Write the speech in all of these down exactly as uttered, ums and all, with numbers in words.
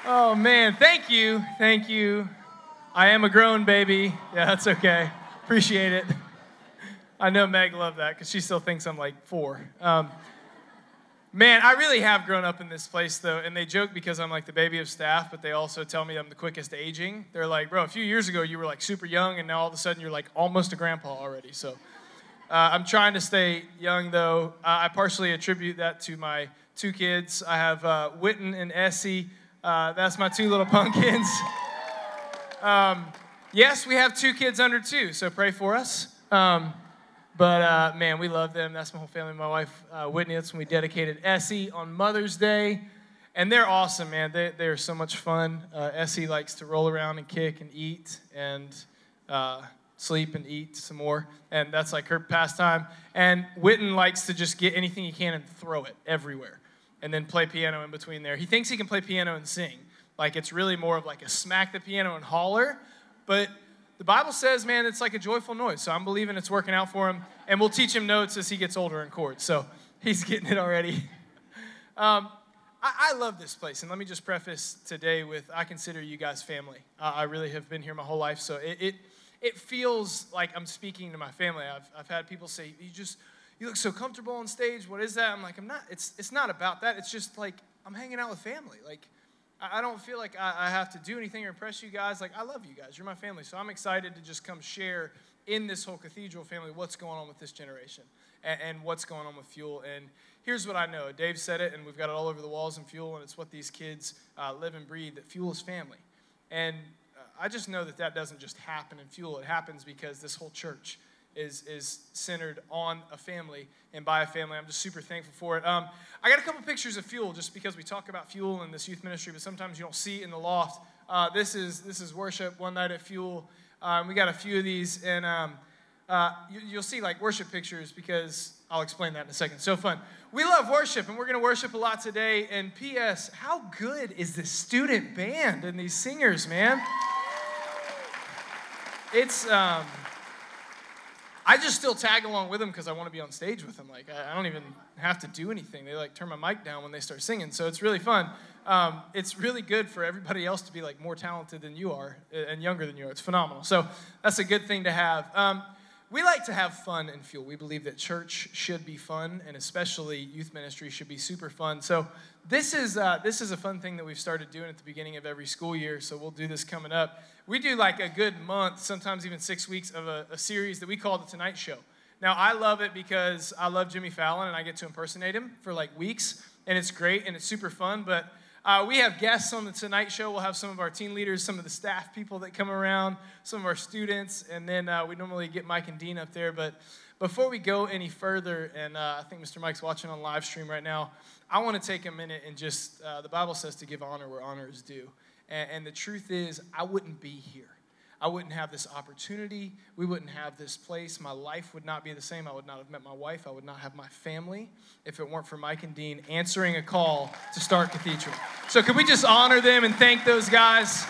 Oh, man, thank you, thank you. I am a grown baby. Yeah, that's okay. Appreciate it. I know Meg loved that because she still thinks I'm like four. Um, man, I really have grown up in this place, though, and they joke because I'm like the baby of staff, but they also tell me I'm the quickest aging. They're like, bro, a few years ago you were like super young, and now all of a sudden you're like almost a grandpa already. So uh, I'm trying to stay young, though. Uh, I partially attribute that to my two kids. I have uh, Witten and Essie. Uh, that's my two little pumpkins. Um, yes, we have two kids under two, so pray for us. Um, but, uh, man, we love them. That's my whole family. My wife, uh, Whitney, that's when we dedicated Essie on Mother's Day. And they're awesome, man. They, they're so much fun. Uh, Essie likes to roll around and kick and eat and uh, sleep and eat some more. And that's like her pastime. And Witten likes to just get anything he can and throw it everywhere. And then play piano in between there. He thinks he can play piano and sing. Like, it's really more of like a smack the piano and holler. But the Bible says, man, it's like a joyful noise. So I'm believing it's working out for him. And we'll teach him notes as he gets older in chords. So he's getting it already. um, I, I love this place. And let me just preface today with, I consider you guys family. Uh, I really have been here my whole life. So it, it, it feels like I'm speaking to my family. I've, I've had people say, you just... you look so comfortable on stage. What is that? I'm like, I'm not, it's it's not about that. It's just like, I'm hanging out with family. Like, I, I don't feel like I, I have to do anything or impress you guys. Like, I love you guys. You're my family. So I'm excited to just come share in this whole cathedral family what's going on with this generation and, and what's going on with Fuel. And here's what I know. Dave said it, and we've got it all over the walls in Fuel, and it's what these kids uh, live and breathe, that Fuel is family. And uh, I just know that that doesn't just happen in Fuel. It happens because this whole church is is centered on a family and by a family. I'm just super thankful for it. Um, I got a couple pictures of Fuel just because we talk about Fuel in this youth ministry, but sometimes you don't see it in the loft. Uh, this is this is worship one night at Fuel. Um, we got a few of these, and um, uh, you, you'll see like worship pictures because I'll explain that in a second. So fun. We love worship, and we're going to worship a lot today. And P S, how good is the student band and these singers, man? It's... Um, I just still tag along with them because I want to be on stage with them. Like, I, I don't even have to do anything. They, like, turn my mic down when they start singing, so it's really fun. Um, it's really good for everybody else to be, like, more talented than you are and younger than you are. It's phenomenal. So that's a good thing to have. Um, we like to have fun in Fuel. We believe that church should be fun, and especially youth ministry should be super fun. So this is uh, this is a fun thing that we've started doing at the beginning of every school year, so we'll do this coming up. We do like a good month, sometimes even six weeks of a, a series that we call The Tonight Show. Now, I love it because I love Jimmy Fallon, and I get to impersonate him for like weeks, and it's great, and it's super fun, but uh, we have guests on The Tonight Show. We'll have some of our teen leaders, some of the staff people that come around, some of our students, and then uh, we normally get Mike and Dean up there, but before we go any further, and uh, I think Mister Mike's watching on live stream right now, I want to take a minute and just, uh, the Bible says to give honor where honor is due. And, and the truth is, I wouldn't be here. I wouldn't have this opportunity. We wouldn't have this place. My life would not be the same. I would not have met my wife. I would not have my family if it weren't for Mike and Dean answering a call to start Cathedral. So could we just honor them and thank those guys?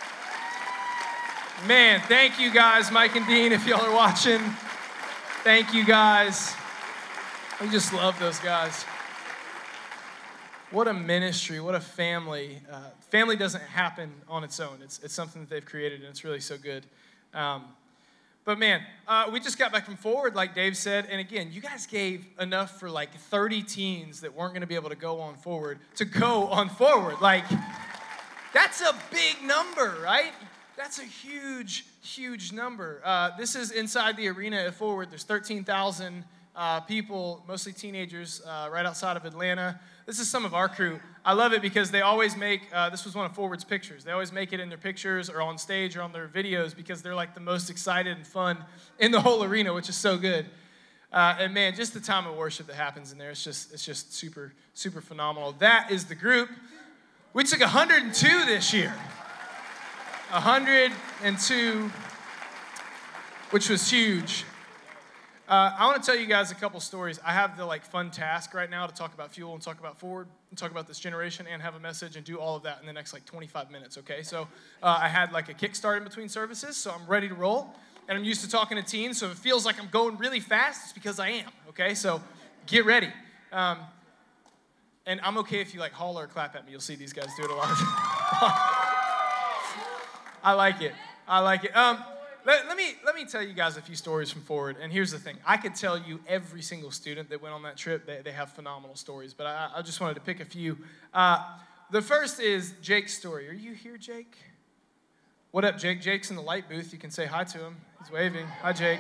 Man, thank you guys, Mike and Dean, if y'all are watching. Thank you guys. We just love those guys. What a ministry, what a family. Uh, family doesn't happen on its own. It's it's something that they've created, and it's really so good. Um, but man, uh, we just got back from Forward, like Dave said, and again, you guys gave enough for like thirty teens that weren't going to be able to go on Forward to go on Forward. Like, that's a big number, right? That's a huge, huge number. Uh, this is inside the arena at Forward. There's thirteen thousand uh, people, mostly teenagers, uh, right outside of Atlanta. This is some of our crew. I love it because they always make, uh, this was one of Forward's pictures. They always make it in their pictures or on stage or on their videos because they're like the most excited and fun in the whole arena, which is so good. Uh, and man, just the time of worship that happens in there, it's just it's just super, super phenomenal. That is the group. We took one hundred two this year. one hundred two, which was huge. Uh, I want to tell you guys a couple stories. I have the like fun task right now to talk about Fuel and talk about Forward and talk about this generation and have a message and do all of that in the next like twenty-five minutes, okay? So uh, I had like a kickstart in between services, so I'm ready to roll. And I'm used to talking to teens, so if it feels like I'm going really fast, it's because I am, okay? So get ready. Um, and I'm okay if you like holler or clap at me. You'll see these guys do it a lot. I like it. I like it. Um, let, let me let me tell you guys a few stories from Forward. And here's the thing. I could tell you every single student that went on that trip, they, they have phenomenal stories. But I, I just wanted to pick a few. Uh, the first is Jake's story. Are you here, Jake? What up, Jake? Jake's in the light booth. You can say hi to him. He's waving. Hi, Jake.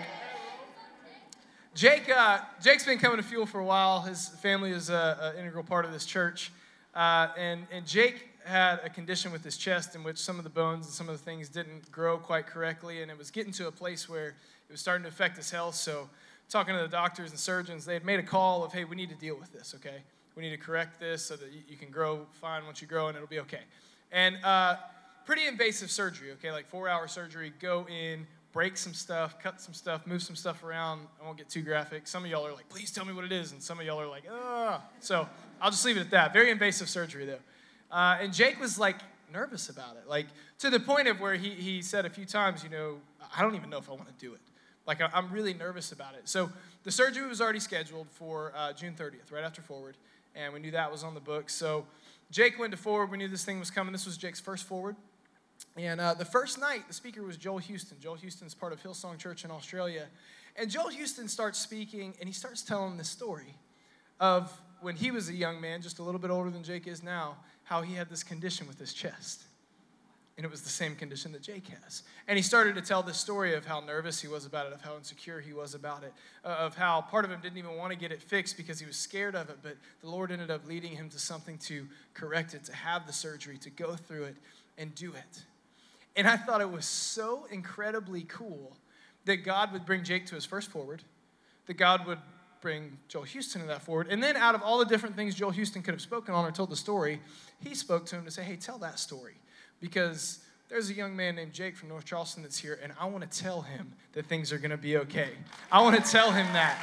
Jake, uh, Jake's been coming to Fuel for a while. His family is an integral part of this church. Uh, and, and Jake had a condition with his chest in which some of the bones and some of the things didn't grow quite correctly, and it was getting to a place where it was starting to affect his health. So talking to the doctors and surgeons, they had made a call of, hey, we need to deal with this, okay? We need to correct this so that you, you can grow fine once you grow, and it'll be okay. And uh, pretty invasive surgery, okay, like four-hour surgery, go in, break some stuff, cut some stuff, move some stuff around. I won't get too graphic. Some of y'all are like, please tell me what it is, and some of y'all are like, ah. So I'll just leave it at that. Very invasive surgery, though. Uh, and Jake was, like, nervous about it, like, to the point of where he, he said a few times, you know, I don't even know if I want to do it. Like, I, I'm really nervous about it. So the surgery was already scheduled for uh, June thirtieth, right after Forward, and we knew that was on the books. So Jake went to Forward. We knew this thing was coming. This was Jake's first Forward. And uh, the first night, the speaker was Joel Houston. Joel Houston's part of Hillsong Church in Australia. And Joel Houston starts speaking, and he starts telling this story of when he was a young man, just a little bit older than Jake is now, how he had this condition with his chest. And it was the same condition that Jake has. And he started to tell this story of how nervous he was about it, of how insecure he was about it, uh, of how part of him didn't even want to get it fixed because he was scared of it, but the Lord ended up leading him to something to correct it, to have the surgery, to go through it and do it. And I thought it was so incredibly cool that God would bring Jake to his first Forward, that God would bring Joel Houston to that Forward. And then out of all the different things Joel Houston could have spoken on or told the story, he spoke to him to say, hey, tell that story. Because there's a young man named Jake from North Charleston that's here, and I want to tell him that things are going to be okay. I want to tell him that.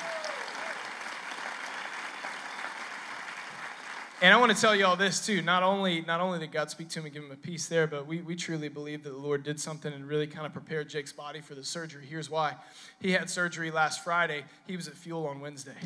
And I want to tell you all this, too. Not only, not only did God speak to him and give him a peace there, but we, we truly believe that the Lord did something and really kind of prepared Jake's body for the surgery. Here's why. He had surgery last Friday. He was at Fuel on Wednesday.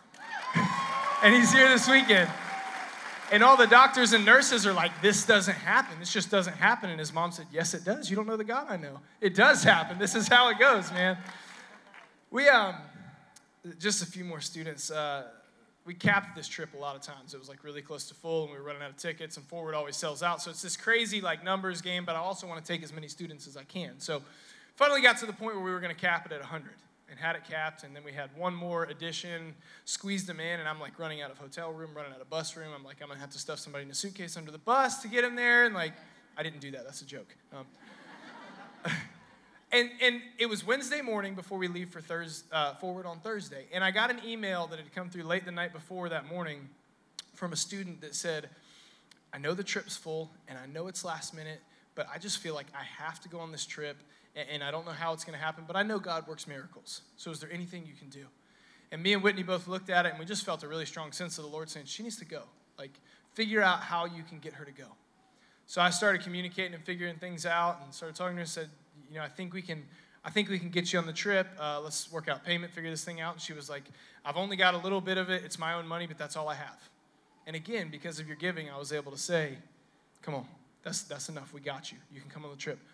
And he's here this weekend. And all the doctors and nurses are like, this doesn't happen. This just doesn't happen. And his mom said, yes, it does. You don't know the God I know. It does happen. This is how it goes, man. We, um, just a few more students. Uh, we capped this trip a lot of times. It was like really close to full, and we were running out of tickets, and Forward always sells out. So it's this crazy like numbers game, but I also want to take as many students as I can. So finally got to the point where we were going to cap it at one hundred. And had it capped, and then we had one more addition, squeezed them in, and I'm like running out of hotel room, running out of bus room. I'm like, I'm gonna have to stuff somebody in a suitcase under the bus to get him there, and like, I didn't do that, that's a joke. Um, and and it was Wednesday morning before we leave for Thursday, uh, Forward on Thursday, and I got an email that had come through late the night before that morning from a student that said, I know the trip's full, and I know it's last minute, but I just feel like I have to go on this trip, and I don't know how it's going to happen, but I know God works miracles. So is there anything you can do? And me and Whitney both looked at it, and we just felt a really strong sense of the Lord saying, she needs to go. Like, figure out how you can get her to go. So I started communicating and figuring things out, and started talking to her and said, you know, I think we can, I think we can get you on the trip. Uh, let's work out payment, figure this thing out. And she was like, I've only got a little bit of it. It's my own money, but that's all I have. And again, because of your giving, I was able to say, come on, that's that's enough. We got you. You can come on the trip.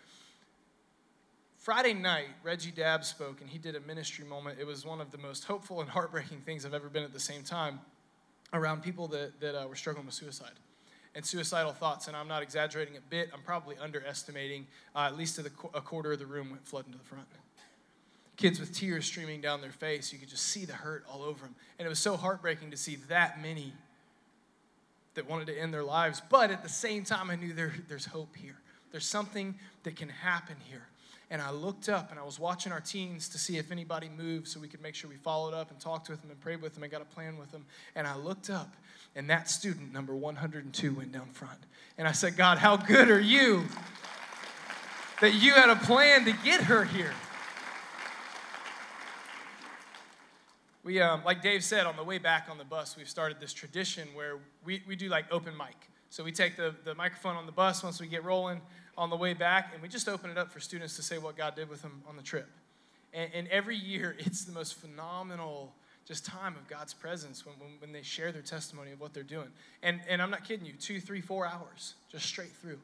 Friday night, Reggie Dabb spoke, and he did a ministry moment. It was one of the most hopeful and heartbreaking things I've ever been at the same time around people that, that uh, were struggling with suicide and suicidal thoughts. And I'm not exaggerating a bit. I'm probably underestimating. Uh, at least to the, a quarter of the room went flooding to the front. Kids with tears streaming down their face. You could just see the hurt all over them. And it was so heartbreaking to see that many that wanted to end their lives. But at the same time, I knew there, there's hope here. There's something that can happen here. And I looked up, and I was watching our teens to see if anybody moved so we could make sure we followed up and talked with them and prayed with them and got a plan with them. And I looked up, and that student, number one hundred two, went down front. And I said, God, how good are you that you had a plan to get her here? We, um, like Dave said, on the way back on the bus, we've started this tradition where we, we do like open mic. So we take the, the microphone on the bus once we get rolling on the way back, and we just open it up for students to say what God did with them on the trip. And, and every year, it's the most phenomenal just time of God's presence when, when, when they share their testimony of what they're doing. And, and I'm not kidding you, two, three, four hours, just straight through.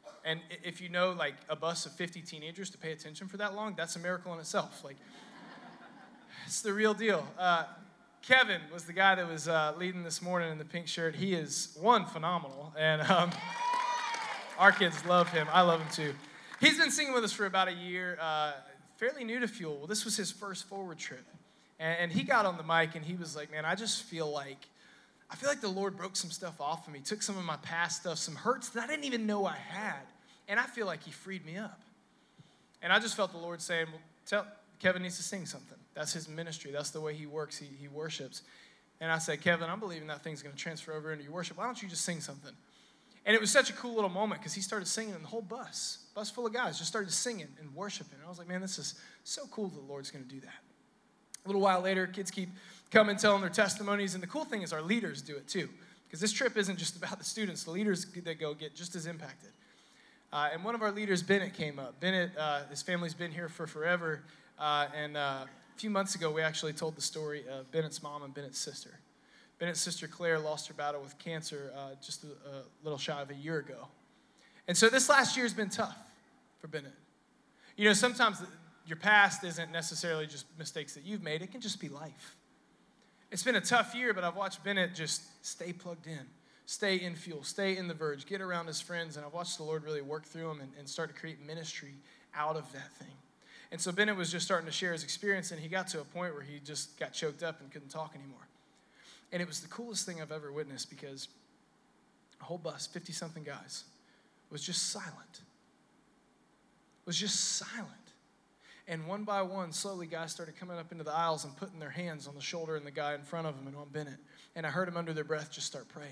And if you know, like, a bus of fifty teenagers to pay attention for that long, that's a miracle in itself. Like, it's the real deal. Uh, Kevin was the guy that was uh, leading this morning in the pink shirt. He is, one, phenomenal, and um, our kids love him. I love him, too. He's been singing with us for about a year, uh, fairly new to Fuel. Well, this was his first forward trip, and, and he got on the mic, and he was like, man, I just feel like, I feel like the Lord broke some stuff off of me, took some of my past stuff, some hurts that I didn't even know I had, and I feel like he freed me up. And I just felt the Lord saying, well, tell, Kevin needs to sing something. That's his ministry. That's the way he works. He, he worships. And I said, Kevin, I'm believing that thing's going to transfer over into your worship. Why don't you just sing something? And it was such a cool little moment because he started singing, and the whole bus, bus full of guys, just started singing and worshiping. And I was like, man, this is so cool that the Lord's going to do that. A little while later, kids keep coming, telling their testimonies. And the cool thing is our leaders do it too, because this trip isn't just about the students. The leaders that go get just as impacted. Uh, and one of our leaders, Bennett, came up. Bennett, uh, his family's been here for forever. Uh, and uh, a few months ago, we actually told the story of Bennett's mom and Bennett's sister. Bennett's sister, Claire, lost her battle with cancer uh, just a, a little shy of a year ago. And so this last year has been tough for Bennett. You know, sometimes the, your past isn't necessarily just mistakes that you've made. It can just be life. It's been a tough year, but I've watched Bennett just stay plugged in. Stay in Fuel, stay in the Verge, get around his friends, and I've watched the Lord really work through him and, and start to create ministry out of that thing. And so Bennett was just starting to share his experience, and he got to a point where he just got choked up and couldn't talk anymore. And it was the coolest thing I've ever witnessed because a whole bus, fifty-something guys, was just silent. Was just silent. And one by one, slowly guys started coming up into the aisles and putting their hands on the shoulder and the guy in front of them and on Bennett. And I heard them under their breath just start praying.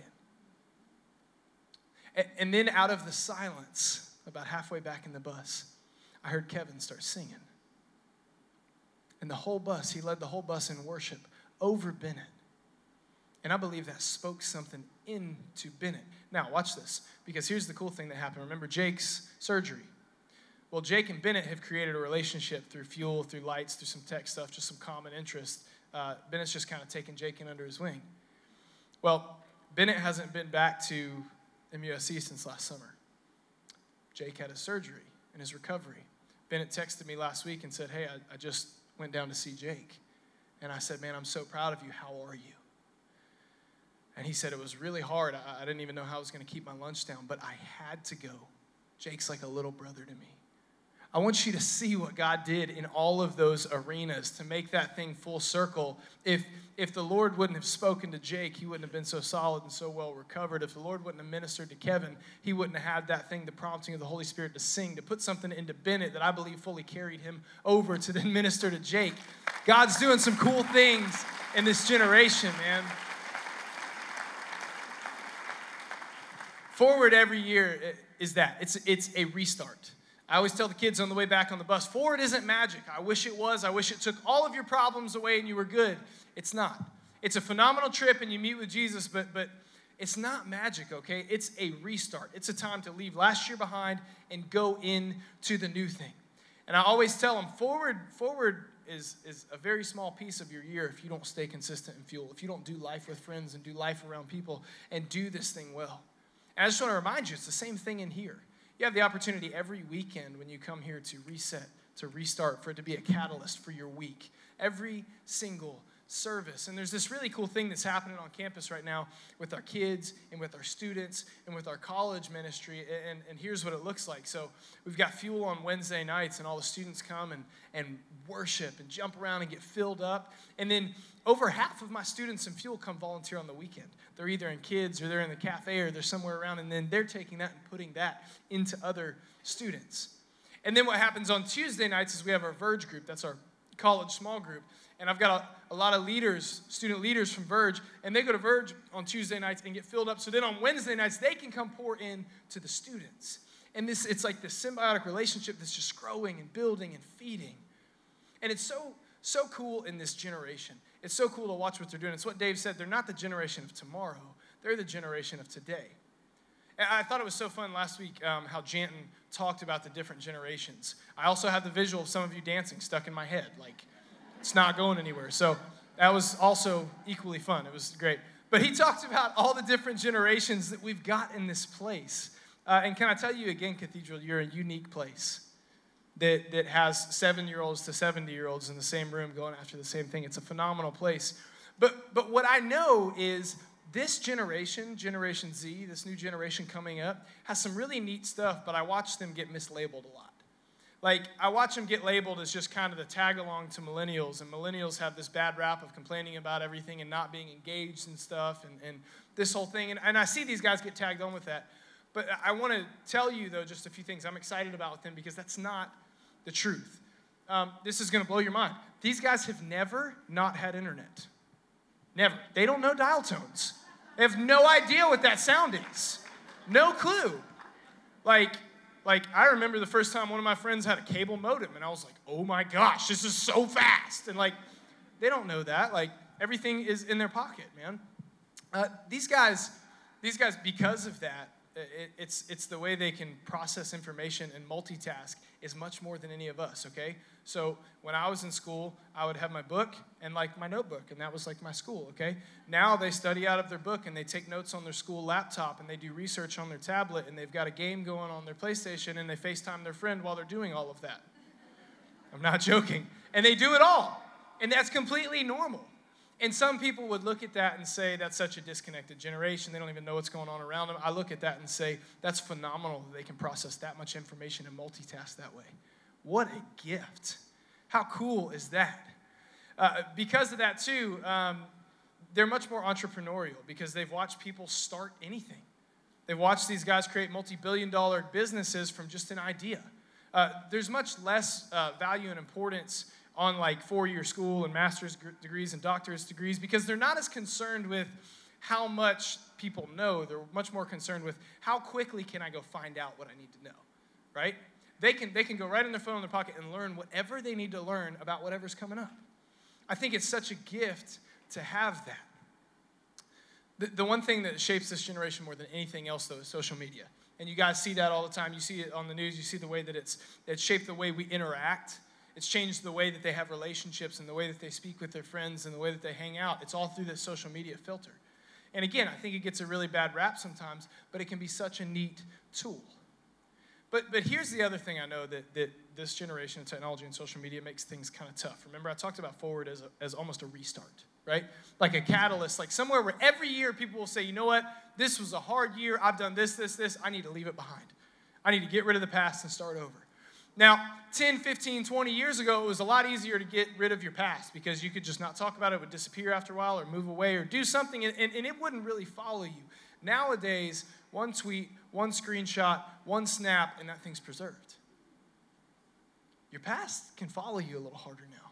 And then out of the silence, about halfway back in the bus, I heard Kevin start singing. And the whole bus, he led the whole bus in worship over Bennett. And I believe that spoke something into Bennett. Now, watch this, because here's the cool thing that happened. Remember Jake's surgery? Well, Jake and Bennett have created a relationship through Fuel, through lights, through some tech stuff, just some common interest. Uh, Bennett's just kind of taken Jake in under his wing. Well, Bennett hasn't been back to M U S C since last summer. Jake had his surgery and his recovery. Bennett texted me last week and said, hey, I, I just went down to see Jake. And I said, man, I'm so proud of you. How are you? And he said, it was really hard. I, I didn't even know how I was going to keep my lunch down, but I had to go. Jake's like a little brother to me. I want you to see what God did in all of those arenas to make that thing full circle. If if the Lord wouldn't have spoken to Jake, he wouldn't have been so solid and so well recovered. If the Lord wouldn't have ministered to Kevin, he wouldn't have had that thing, the prompting of the Holy Spirit to sing, to put something into Bennett that I believe fully carried him over to then minister to Jake. God's doing some cool things in this generation, man. Forward every year is that. It's, it's a restart. I always tell the kids on the way back on the bus, forward isn't magic. I wish it was. I wish it took all of your problems away and you were good. It's not. It's a phenomenal trip and you meet with Jesus, but but it's not magic, okay? It's a restart. It's a time to leave last year behind and go into the new thing. And I always tell them, forward, forward is, is a very small piece of your year if you don't stay consistent in Fuel, if you don't do life with friends and do life around people and do this thing well. And I just want to remind you, it's the same thing in here. You have the opportunity every weekend when you come here to reset, to restart, for it to be a catalyst for your week. Every single service. And there's this really cool thing that's happening on campus right now with our kids and with our students and with our college ministry. And, and here's what it looks like. So we've got Fuel on Wednesday nights, and all the students come and, and worship and jump around and get filled up. And then over half of my students in Fuel come volunteer on the weekend. They're either in kids or they're in the cafe or they're somewhere around, and then they're taking that and putting that into other students. And then what happens on Tuesday nights is we have our Verge group. That's our college small group. And I've got a, a lot of leaders, student leaders from Verge, and they go to Verge on Tuesday nights and get filled up. So then on Wednesday nights, they can come pour in to the students. And this, it's like this symbiotic relationship that's just growing and building and feeding. And it's so, so cool in this generation. It's so cool to watch what they're doing. It's what Dave said. They're not the generation of tomorrow. They're the generation of today. And I thought it was so fun last week um, how Janton talked about the different generations. I also have the visual of some of you dancing stuck in my head. Like, it's not going anywhere. So that was also equally fun. It was great. But he talked about all the different generations that we've got in this place. Uh, and can I tell you again, Cathedral, you're a unique place that, that has seven-year-olds to seventy-year-olds in the same room going after the same thing. It's a phenomenal place. But, but what I know is this generation, Generation Z, this new generation coming up, has some really neat stuff, but I watch them get mislabeled a lot. Like, I watch them get labeled as just kind of the tag along to millennials, and millennials have this bad rap of complaining about everything and not being engaged and stuff, and, and this whole thing. And, and I see these guys get tagged on with that. But I want to tell you, though, just a few things I'm excited about with them because that's not the truth. Um, this is going to blow your mind. These guys have never not had internet. Never. They don't know dial tones. They have no idea what that sound is. No clue. Like, like I remember the first time one of my friends had a cable modem, and I was like, oh my gosh, this is so fast. And like, they don't know that. Like, everything is in their pocket, man. Uh, these guys, these guys, because of that, it, it's, it's the way they can process information and multitask is much more than any of us, okay? So when I was in school, I would have my book and like my notebook, and that was like my school, okay? Now they study out of their book and they take notes on their school laptop and they do research on their tablet and they've got a game going on their PlayStation and they FaceTime their friend while they're doing all of that. I'm not joking. And they do it all. And that's completely normal. And some people would look at that and say, that's such a disconnected generation. They don't even know what's going on around them. I look at that and say, that's phenomenal that they can process that much information and multitask that way. What a gift. How cool is that? Uh, because of that, too, um, they're much more entrepreneurial because they've watched people start anything. They've watched these guys create multi-billion dollar businesses from just an idea. Uh, there's much less uh, value and importance on like four-year school and master's degrees and doctorate degrees because they're not as concerned with how much people know. They're much more concerned with how quickly can I go find out what I need to know, right? They can, they can go right in their phone in their pocket and learn whatever they need to learn about whatever's coming up. I think it's such a gift to have that. The, the one thing that shapes this generation more than anything else, though, is social media. And you guys see that all the time. You see it on the news. You see the way that it's, it's shaped the way we interact. It's changed the way that they have relationships and the way that they speak with their friends and the way that they hang out. It's all through this social media filter. And again, I think it gets a really bad rap sometimes, but it can be such a neat tool. But but here's the other thing I know that, that this generation of technology and social media makes things kind of tough. Remember, I talked about Forward as, a, as almost a restart, right? Like a catalyst, like somewhere where every year people will say, you know what, this was a hard year. I've done this, this, this. I need to leave it behind. I need to get rid of the past and start over. Now, ten, fifteen, twenty years ago, it was a lot easier to get rid of your past because you could just not talk about it. It would disappear after a while or move away or do something, and, and, and it wouldn't really follow you. Nowadays, one tweet, one screenshot, one snap, and that thing's preserved. Your past can follow you a little harder now.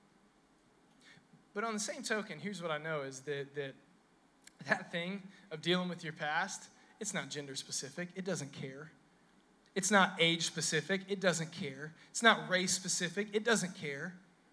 But on the same token, here's what I know is that that, that thing of dealing with your past, it's not gender specific. It doesn't care. It's not age specific. It doesn't care. It's not race specific. It doesn't care.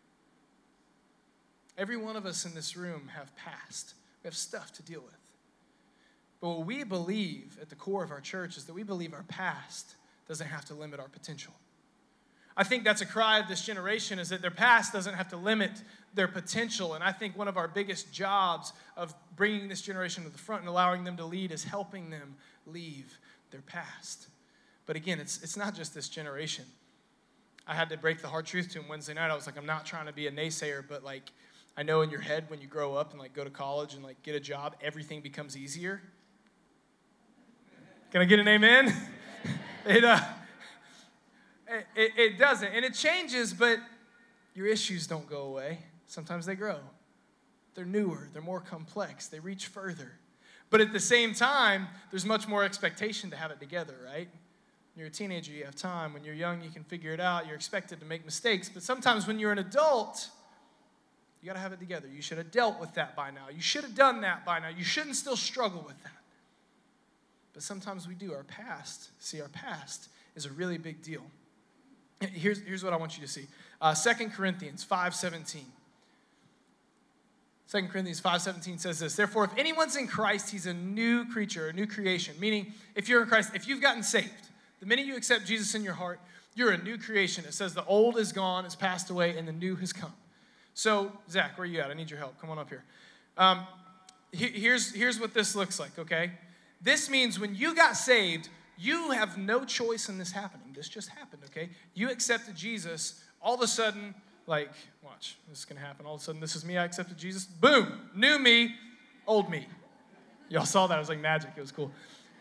Every one of us in this room have past. We have stuff to deal with. But what we believe at the core of our church is that we believe our past doesn't have to limit our potential. I think that's a cry of this generation is that their past doesn't have to limit their potential. And I think one of our biggest jobs of bringing this generation to the front and allowing them to lead is helping them leave their past. But again, it's it's not just this generation. I had to break the hard truth to him Wednesday night. I was like, I'm not trying to be a naysayer, but like, I know in your head when you grow up and like go to college and like get a job, everything becomes easier. Can I get an amen? it, uh, it, it doesn't. And it changes, but your issues don't go away. Sometimes they grow. They're newer. They're more complex. They reach further. But at the same time, there's much more expectation to have it together, right? When you're a teenager, you have time. When you're young, you can figure it out. You're expected to make mistakes. But sometimes when you're an adult, you got to have it together. You should have dealt with that by now. You should have done that by now. You shouldn't still struggle with that. But sometimes we do. Our past, see, our past is a really big deal. Here's, here's what I want you to see. Uh, Second Corinthians five seventeen. Second Corinthians five seventeen says this, therefore, if anyone's in Christ, he's a new creature, a new creation. Meaning, if you're in Christ, if you've gotten saved, the minute you accept Jesus in your heart, you're a new creation. It says the old is gone, it's passed away, and the new has come. So, Zach, where are you at? I need your help. Come on up here. Um, he, here's, here's what this looks like, okay? This means when you got saved, you have no choice in this happening. This just happened, okay? You accepted Jesus. All of a sudden, like, watch, this is going to happen. All of a sudden, this is me. I accepted Jesus. Boom, new me, old me. Y'all saw that. It was like magic. It was cool.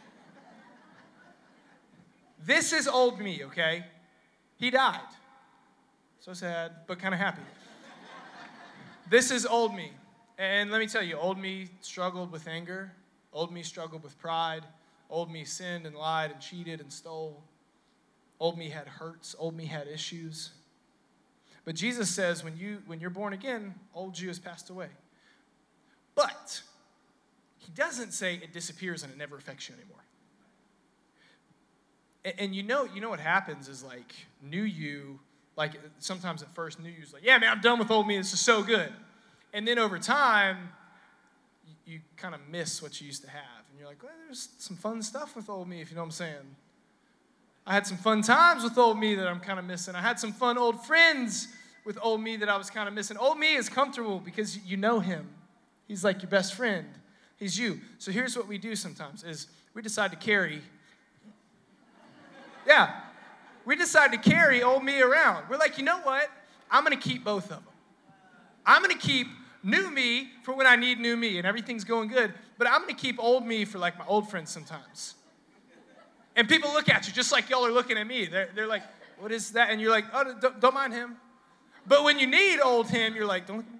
This is old me, okay? He died. So sad, but kind of happy. This is old me. And let me tell you, old me struggled with anger. Old me struggled with pride. Old me sinned and lied and cheated and stole. Old me had hurts. Old me had issues. But Jesus says when, you, when you're born again, old you has passed away. But he doesn't say it disappears and it never affects you anymore. And, and you know, you know what happens is like new you, like sometimes at first new you's like, yeah, man, I'm done with old me. This is so good. And then over time, you, you kind of miss what you used to have. And you're like, well, there's some fun stuff with old me, if you know what I'm saying. I had some fun times with old me that I'm kind of missing. I had some fun old friends with old me that I was kind of missing. Old me is comfortable because you know him. He's like your best friend. He's you. So here's what we do sometimes is we decide to carry. Yeah. We decide to carry old me around. We're like, you know what? I'm going to keep both of them. I'm going to keep new me for when I need new me and everything's going good. But I'm going to keep old me for like my old friends sometimes. And people look at you just like y'all are looking at me. They're, they're like, what is that? And you're like, oh, don't, don't mind him. But when you need old him, you're like, don't look at me.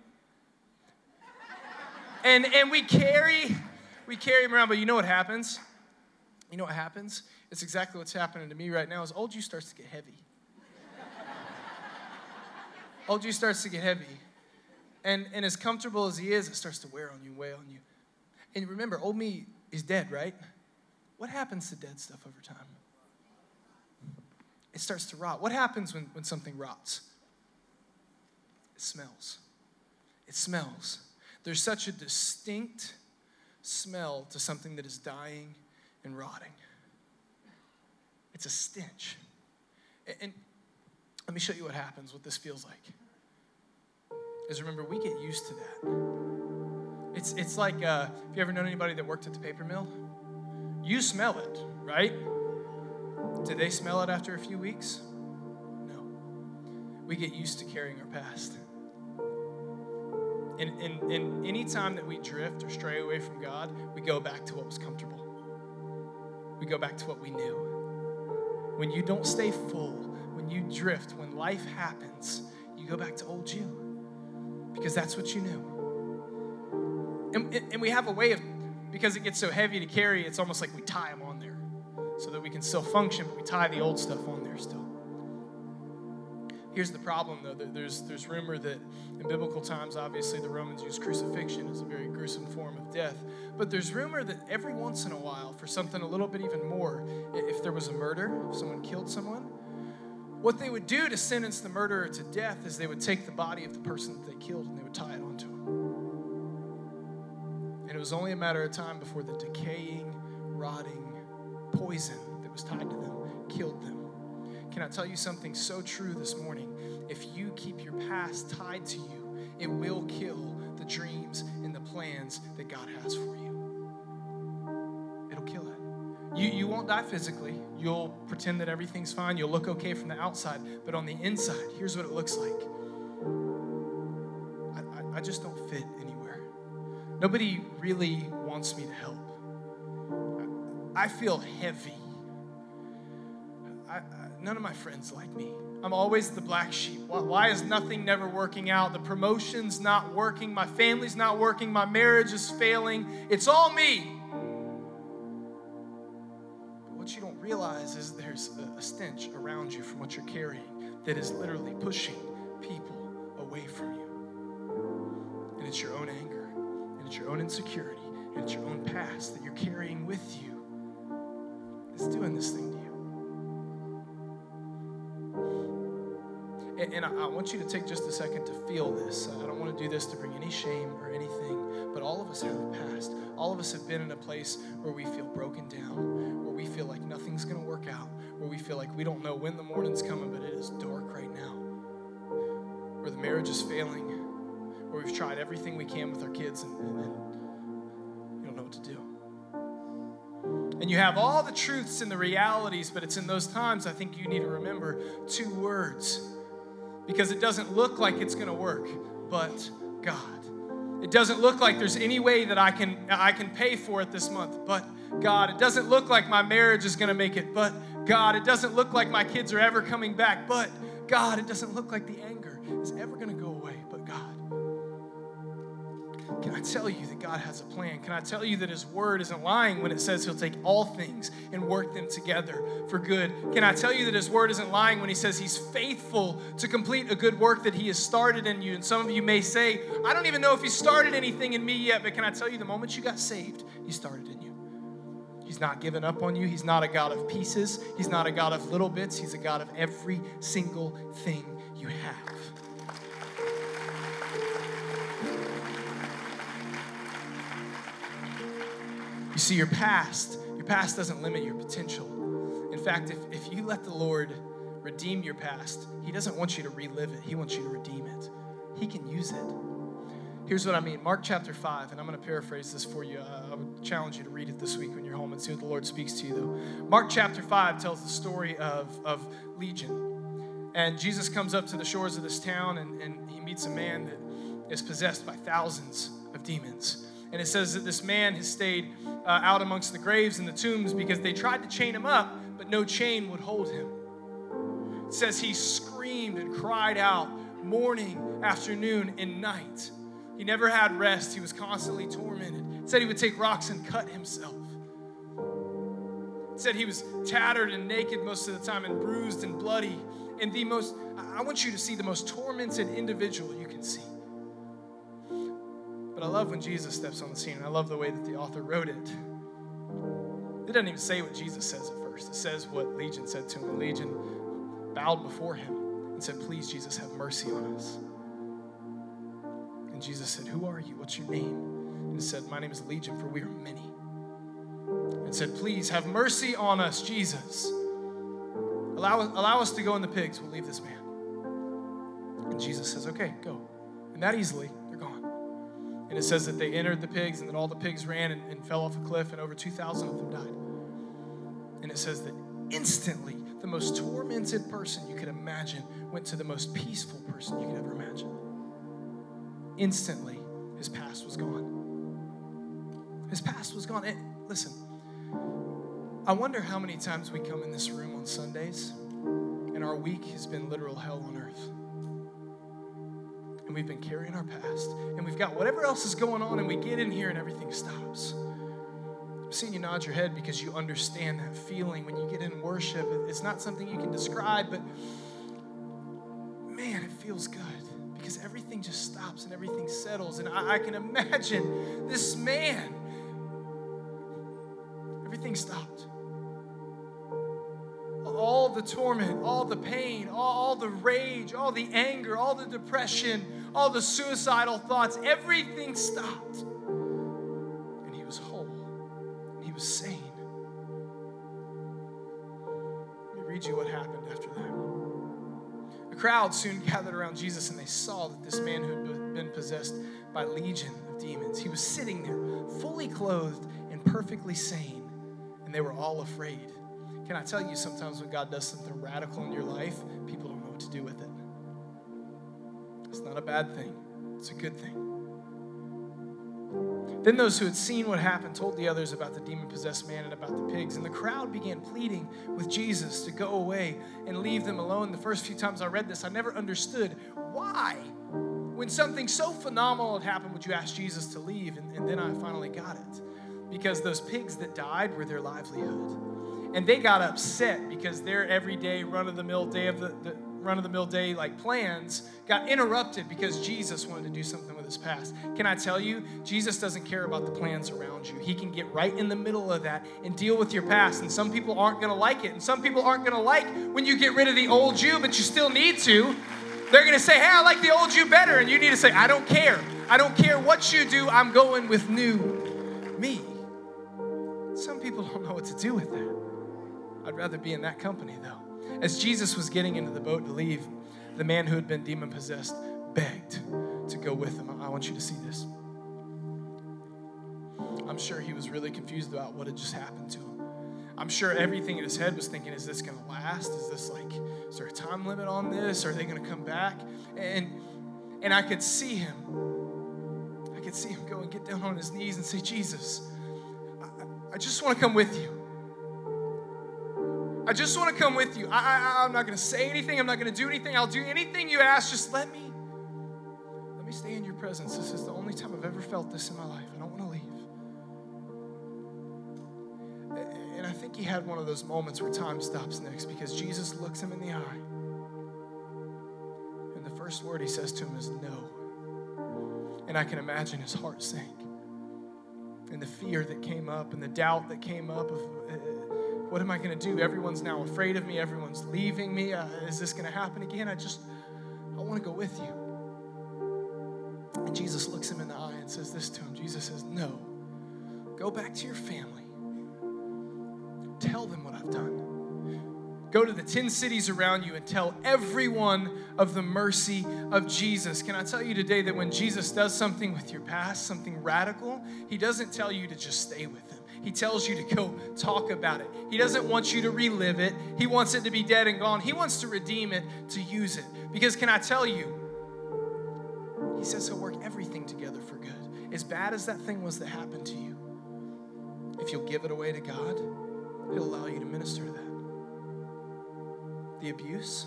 And, and we carry, we carry him around. But you know what happens? You know what happens? It's exactly what's happening to me right now is old you starts to get heavy. Old you starts to get heavy. And, and as comfortable as he is, it starts to wear on you, weigh on you. And remember, old me is dead, right? What happens to dead stuff over time? It starts to rot. What happens when, when something rots? It smells. It smells. There's such a distinct smell to something that is dying and rotting. It's a stench. And, and let me show you what happens, what this feels like. Is remember, we get used to that. It's, it's like, uh, have you ever known anybody that worked at the paper mill? You smell it, right? Did they smell it after a few weeks? No. We get used to carrying our past. And, and, and any time that we drift or stray away from God, we go back to what was comfortable. We go back to what we knew. When you don't stay full, when you drift, when life happens, you go back to old you. Because that's what you knew. And, and we have a way of, because it gets so heavy to carry, it's almost like we tie them on there so that we can still function, but we tie the old stuff on there still. Here's the problem, though. There's, there's rumor that in biblical times, obviously, the Romans used crucifixion as a very gruesome form of death. But there's rumor that every once in a while, for something a little bit even more, if there was a murder, if someone killed someone, what they would do to sentence the murderer to death is they would take the body of the person that they killed and they would tie it onto him. And it was only a matter of time before the decaying, rotting poison that was tied to them killed them. Can I tell you something so true this morning? If you keep your past tied to you, it will kill the dreams and the plans that God has for you. It'll kill it. You, you won't die physically. You'll pretend that everything's fine. You'll look okay from the outside. But on the inside, here's what it looks like. I, I, I just don't fit anywhere. Nobody really wants me to help. I, I feel heavy. I, I, none of my friends like me. I'm always the black sheep. Why, why is nothing never working out? The promotion's not working. My family's not working. My marriage is failing. It's all me. What you don't realize is there's a stench around you from what you're carrying that is literally pushing people away from you. And it's your own anger, and it's your own insecurity, and it's your own past that you're carrying with you that's doing this thing to you. And, and I, I want you to take just a second to feel this. I don't want to do this to bring any shame or anything, but all of us have a past. All of us have been in a place where we feel broken down, where we feel like nothing's going to work out, where we feel like we don't know when the morning's coming, but it is dark right now, where the marriage is failing, where we've tried everything we can with our kids and, and, and we don't know what to do. And you have all the truths and the realities, but it's in those times I think you need to remember two words. Because it doesn't look like it's going to work, but God. It doesn't look like there's any way that I can, I can pay for it this month, but God. It doesn't look like my marriage is going to make it, but God. It doesn't look like my kids are ever coming back, but God. It doesn't look like the anger is ever going to go away, but God. Can I tell you that God has a plan? Can I tell you that his word isn't lying when it says he'll take all things and work them together for good? Can I tell you that his word isn't lying when he says he's faithful to complete a good work that he has started in you? And some of you may say, I don't even know if he started anything in me yet, but can I tell you the moment you got saved, he started in you. He's not given up on you. He's not a God of pieces. He's not a God of little bits. He's a God of every single thing you have. You see, your past, your past doesn't limit your potential. In fact, if, if you let the Lord redeem your past, he doesn't want you to relive it. He wants you to redeem it. He can use it. Here's what I mean. Mark chapter five, and I'm going to paraphrase this for you. Uh, I would challenge you to read it this week when you're home and see what the Lord speaks to you, though. Mark chapter five tells the story of, of Legion. And Jesus comes up to the shores of this town, and, and he meets a man that is possessed by thousands of demons. And it says that this man has stayed uh, out amongst the graves and the tombs because they tried to chain him up, but no chain would hold him. It says he screamed and cried out morning, afternoon, and night. He never had rest. He was constantly tormented. It said he would take rocks and cut himself. It said he was tattered and naked most of the time and bruised and bloody. And the most, I want you to see the most tormented individual you can see. But I love when Jesus steps on the scene, and I love the way that the author wrote it. It doesn't even say what Jesus says at first. It says what Legion said to him. And Legion bowed before him and said, please, Jesus, have mercy on us. And Jesus said, who are you? What's your name? And he said, my name is Legion, for we are many. And said, please, have mercy on us, Jesus. Allow, allow us to go in the pigs. We'll leave this man. And Jesus says, okay, go. And that easily, they're gone. And it says that they entered the pigs and that all the pigs ran and, and fell off a cliff and over two thousand of them died. And it says that instantly the most tormented person you could imagine went to the most peaceful person you could ever imagine. Instantly, his past was gone. His past was gone. And listen, I wonder how many times we come in this room on Sundays and our week has been literal hell on earth. And we've been carrying our past, and we've got whatever else is going on, and we get in here and everything stops. I'm seeing you nod your head because you understand that feeling when you get in worship. It's not something you can describe, but man, it feels good because everything just stops and everything settles. And I, I can imagine this man, everything stopped. All the torment, all the pain, all the rage, all the anger, all the depression, all the suicidal thoughts, everything stopped. And he was whole. And he was sane. Let me read you what happened after that. A crowd soon gathered around Jesus, and they saw that this man who had been possessed by a legion of demons, he was sitting there, fully clothed and perfectly sane, and they were all afraid. Can I tell you, sometimes when God does something radical in your life, people don't know what to do with it. It's not a bad thing. It's a good thing. Then those who had seen what happened told the others about the demon-possessed man and about the pigs, and the crowd began pleading with Jesus to go away and leave them alone. The first few times I read this, I never understood why. When something so phenomenal had happened, would you ask Jesus to leave? And, and then I finally got it. Because those pigs that died were their livelihood. And they got upset because their everyday run-of-the-mill day of the, the run-of-the-mill day like plans got interrupted because Jesus wanted to do something with his past. Can I tell you, Jesus doesn't care about the plans around you. He can get right in the middle of that and deal with your past. And some people aren't going to like it. And some people aren't going to like when you get rid of the old you, but you still need to. They're going to say, hey, I like the old you better. And you need to say, I don't care. I don't care what you do. I'm going with new me. Some people don't know what to do with that. I'd rather be in that company, though. As Jesus was getting into the boat to leave, the man who had been demon-possessed begged to go with him. I want you to see this. I'm sure he was really confused about what had just happened to him. I'm sure everything in his head was thinking, is this going to last? Is this like, is there a time limit on this? Are they going to come back? And and I could see him. I could see him go and get down on his knees and say, Jesus, I, I just want to come with you. I just want to come with you. I, I, I'm not going to say anything. I'm not going to do anything. I'll do anything you ask. Just let me, let me stay in your presence. This is the only time I've ever felt this in my life. I don't want to leave. And I think he had one of those moments where time stops next, because Jesus looks him in the eye. And the first word he says to him is no. And I can imagine his heart sank. And the fear that came up and the doubt that came up of, uh, what am I going to do? Everyone's now afraid of me. Everyone's leaving me. Uh, is this going to happen again? I just, I want to go with you. And Jesus looks him in the eye and says this to him. Jesus says, no, go back to your family. Tell them what I've done. Go to the ten cities around you and tell everyone of the mercy of Jesus. Can I tell you today that when Jesus does something with your past, something radical, he doesn't tell you to just stay with him. He tells you to go talk about it. He doesn't want you to relive it. He wants it to be dead and gone. He wants to redeem it, to use it. Because can I tell you, he says he'll work everything together for good. As bad as that thing was that happened to you, if you'll give it away to God, he'll allow you to minister to that. The abuse,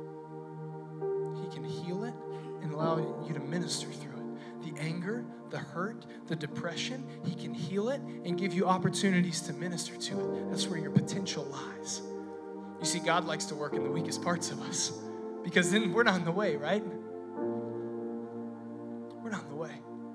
he can heal it and allow you to minister through it. The anger, the hurt, the depression, he can heal it and give you opportunities to minister to it. That's where your potential lies. You see, God likes to work in the weakest parts of us, because then we're not in the way, right? We're not in the way.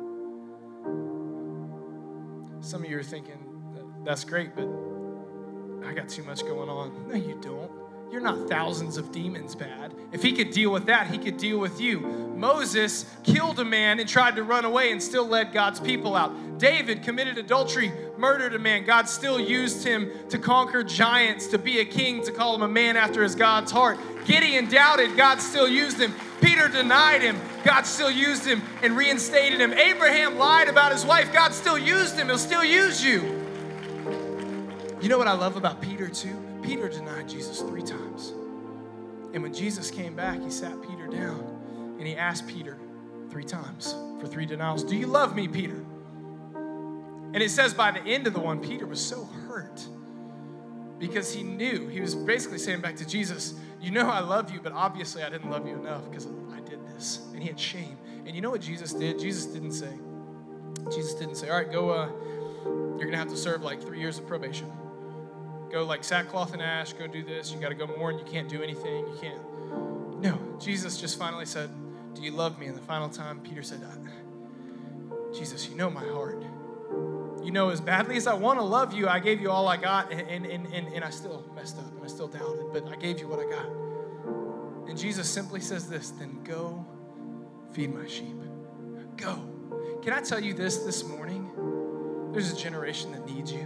Some of you are thinking, that's great, but I got too much going on. No, you don't. You're not thousands of demons bad. If he could deal with that, he could deal with you. Moses killed a man and tried to run away and still led God's people out. David committed adultery, murdered a man. God still used him to conquer giants, to be a king, to call him a man after his God's heart. Gideon doubted, God still used him. Peter denied him, God still used him and reinstated him. Abraham lied about his wife, God still used him, he'll still use you. You know what I love about Peter too? Peter denied Jesus three times. And when Jesus came back, he sat Peter down and he asked Peter three times for three denials, do you love me, Peter? And it says by the end of the one, Peter was so hurt because he knew, he was basically saying back to Jesus, you know I love you, but obviously I didn't love you enough because I did this. And he had shame. And you know what Jesus did? Jesus didn't say, Jesus didn't say, all right, go, uh, you're going to have to serve like three years of probation. Go like sackcloth and ash, go do this. You got to go more and you can't do anything. You can't. No, Jesus just finally said, do you love me? And the final time, Peter said, Jesus, you know my heart. You know, as badly as I want to love you, I gave you all I got, and, and, and, and I still messed up, and I still doubted, but I gave you what I got. And Jesus simply says this, then go feed my sheep. Go. Can I tell you this this morning? There's a generation that needs you.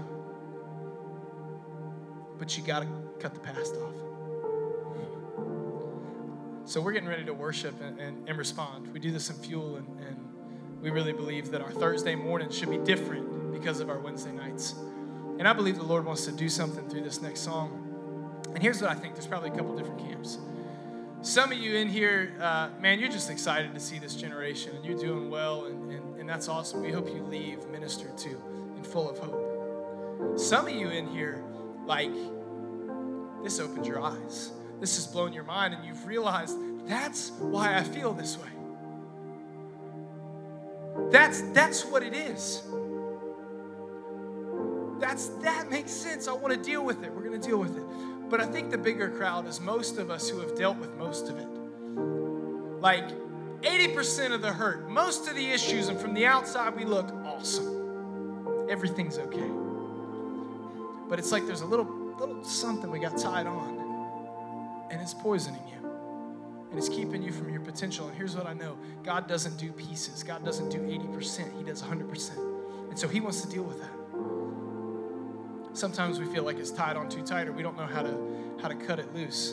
But you got to cut the past off. So we're getting ready to worship and, and, and respond. We do this in Fuel, and, and we really believe that our Thursday mornings should be different because of our Wednesday nights. And I believe the Lord wants to do something through this next song. And here's what I think. There's probably a couple different camps. Some of you in here, uh, man, you're just excited to see this generation, and you're doing well, and, and, and that's awesome. We hope you leave ministered to and full of hope. Some of you in here, like, this opened your eyes. This has blown your mind, and you've realized that's why I feel this way. That's, that's what it is. That's, that makes sense. I want to deal with it. We're going to deal with it. But I think the bigger crowd is most of us who have dealt with most of it. Like eighty percent of the hurt, most of the issues, and from the outside we look awesome. Everything's okay. But it's like there's a little, little something we got tied on, and it's poisoning you. And it's keeping you from your potential. And here's what I know. God doesn't do pieces. God doesn't do eighty percent. He does one hundred percent. And so he wants to deal with that. Sometimes we feel like it's tied on too tight, or we don't know how to how to cut it loose.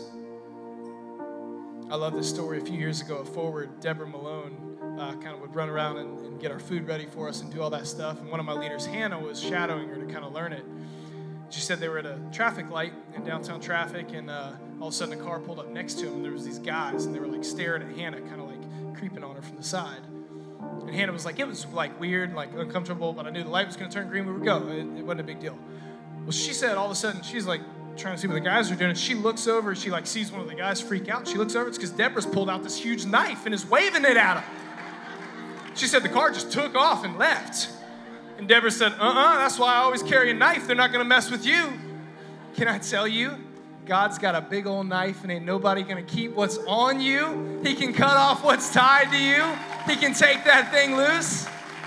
I love this story. A few years ago at Forward, Deborah Malone uh, kind of would run around and, and get our food ready for us and do all that stuff. And one of my leaders, Hannah, was shadowing her to kind of learn it. She said they were at a traffic light in downtown traffic, and uh, all of a sudden a car pulled up next to them, and there was these guys, and they were like staring at Hannah, kind of like creeping on her from the side. And Hannah was like, it was like weird, like uncomfortable, but I knew the light was going to turn green, we would go. It, it wasn't a big deal. Well, she said all of a sudden, she's like trying to see what the guys are doing, and she looks over, and she like sees one of the guys freak out. She looks over, it's because Deborah's pulled out this huge knife and is waving it at him. She said the car just took off and left. And Deborah said, uh-uh, that's why I always carry a knife. They're not going to mess with you. Can I tell you, God's got a big old knife, and ain't nobody going to keep what's on you. He can cut off what's tied to you. He can take that thing loose.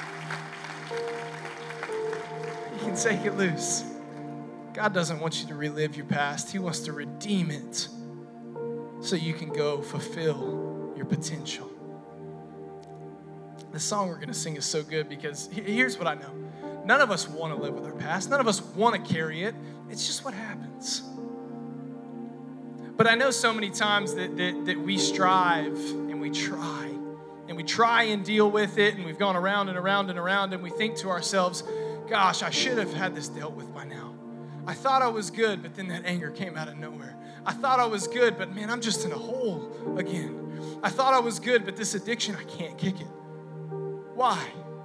He can take it loose. God doesn't want you to relive your past. He wants to redeem it so you can go fulfill your potential. The song we're going to sing is so good because here's what I know. None of us want to live with our past. None of us want to carry it. It's just what happens. But I know so many times that, that, that we strive and we try. And we try and deal with it. And we've gone around and around and around. And we think to ourselves, gosh, I should have had this dealt with by now. I thought I was good, but then that anger came out of nowhere. I thought I was good, but man, I'm just in a hole again. I thought I was good, but this addiction, I can't kick it. Why?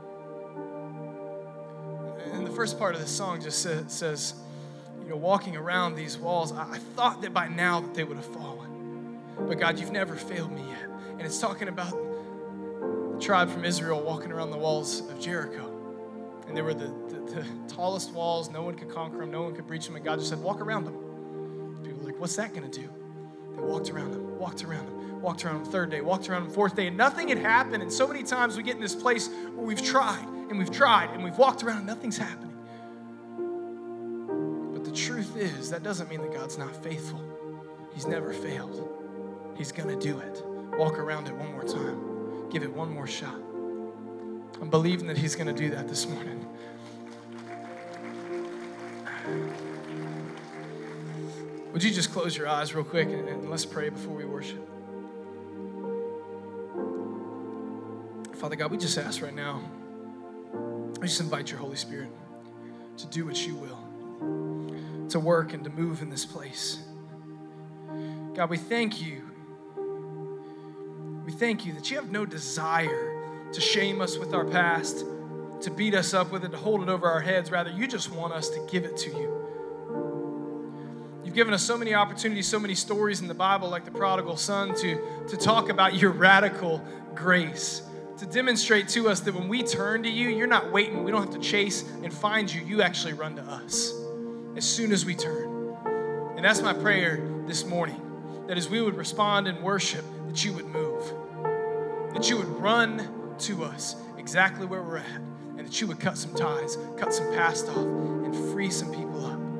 And the first part of the song just says, says, you know, walking around these walls, I, I thought that by now that they would have fallen. But God, you've never failed me yet. And it's talking about the tribe from Israel walking around the walls of Jericho. And they were the, the, the tallest walls. No one could conquer them. No one could breach them. And God just said, walk around them. People were like, what's that going to do? They walked around them, walked around them. Walked around on the third day, walked around on the fourth day, and nothing had happened. And so many times we get in this place where we've tried, and we've tried, and we've walked around, and nothing's happening. But the truth is, that doesn't mean that God's not faithful. He's never failed. He's going to do it. Walk around it one more time. Give it one more shot. I'm believing that he's going to do that this morning. Would you just close your eyes real quick, and, and let's pray before we worship. Father God, we just ask right now, we just invite your Holy Spirit to do what you will, to work and to move in this place. God, we thank you. We thank you that you have no desire to shame us with our past, to beat us up with it, to hold it over our heads. Rather, you just want us to give it to you. You've given us so many opportunities, so many stories in the Bible, like the prodigal son, to, to talk about your radical grace, to demonstrate to us that when we turn to you, you're not waiting. We don't have to chase and find you. You actually run to us as soon as we turn. And that's my prayer this morning, that as we would respond in worship, that you would move, that you would run to us exactly where we're at, and that you would cut some ties, cut some past off, and free some people up.